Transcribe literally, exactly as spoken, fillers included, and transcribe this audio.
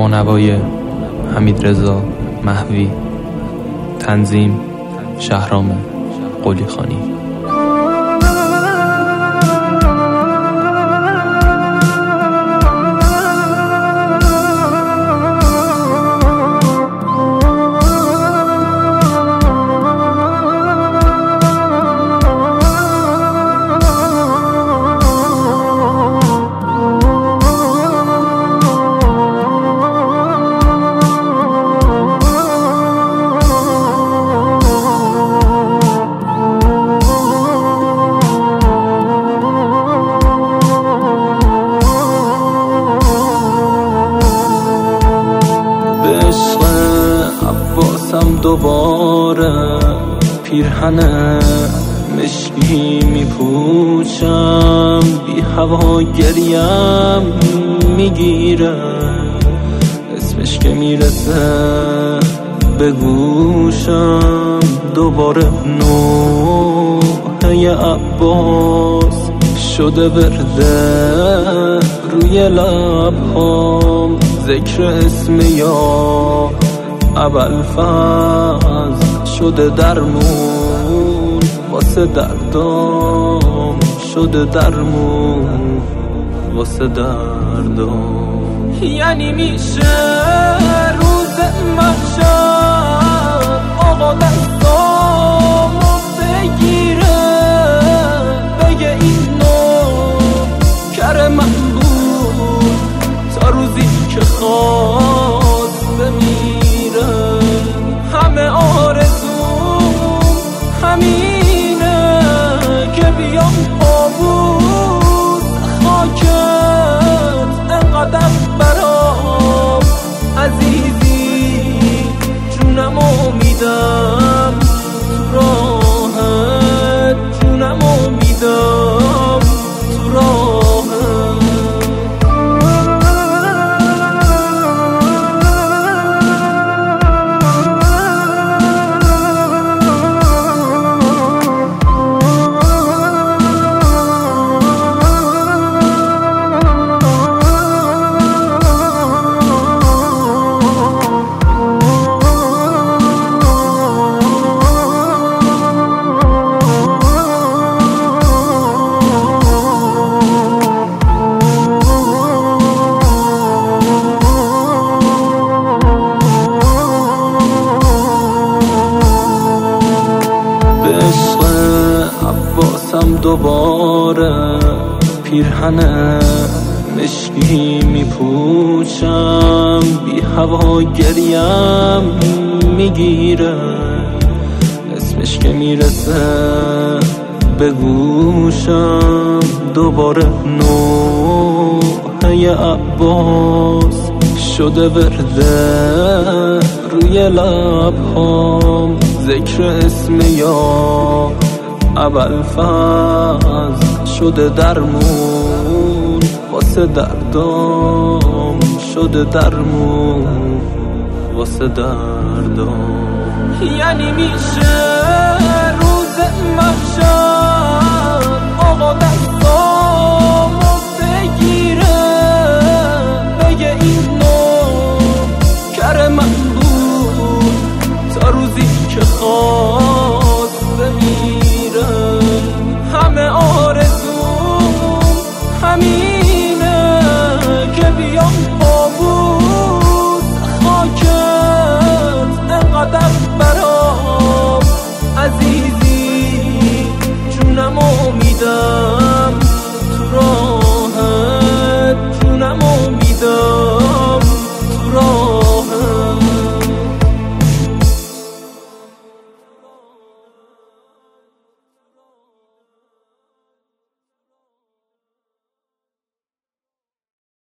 با نوای حمیدرضا محوی، تنظیم شهرام قلیخانی. دوباره پیرهن مشکی میپوشم، بی هوا گریم میگیره، اسمش که میرسه به گوشم. دوباره نوحه عباس شده ورده روی لبهام، ذکر اسم یا ابوالفضل شده درمون واسه دردام، شده درمون واسه دردام. یعنی میشه روز محشر آقا دستامو بگیره، بگه اینو کر من بود تا روزی که خواست بمیره. همه آرزوم همینه که بیام پابوس خاکت، انقدر برام عزیزی، جونمو میدم تو راهت، جونمو میدم تو راهت. دوباره پیرهن مشکی میپوشم، بی هوا گریم میگیره، اسمش که میرسه به گوشم. دوباره نوحه عباس شده ورده روی لبهام، ذکر اسم یا ابوالفضل شده درمون واسه دردام، شده درمون واسه دردام. یعنی میشه روز محشر آقا